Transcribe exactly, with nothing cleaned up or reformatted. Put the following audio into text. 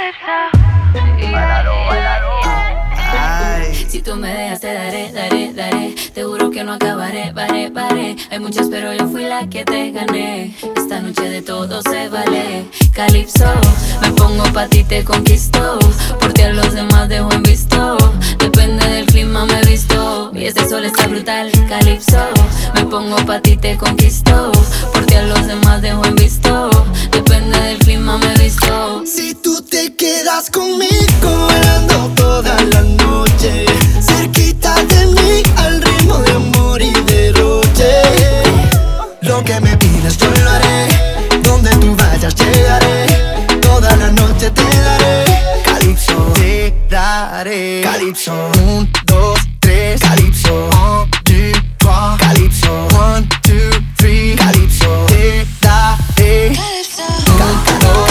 Bailalo, bailalo. Ay. Si tú me dejas te daré, daré, daré. Te juro que no acabaré, paré, paré. Hay muchas pero yo fui la que te gané. Esta noche de todo se vale. Calypso, me pongo pa' ti, te conquisto. Por ti a los demás dejo en visto. Depende del clima me visto. Y este sol está brutal. Calypso, me pongo pa' ti, te conquisto. Por ti a los demás dejo en visto. Depende del clima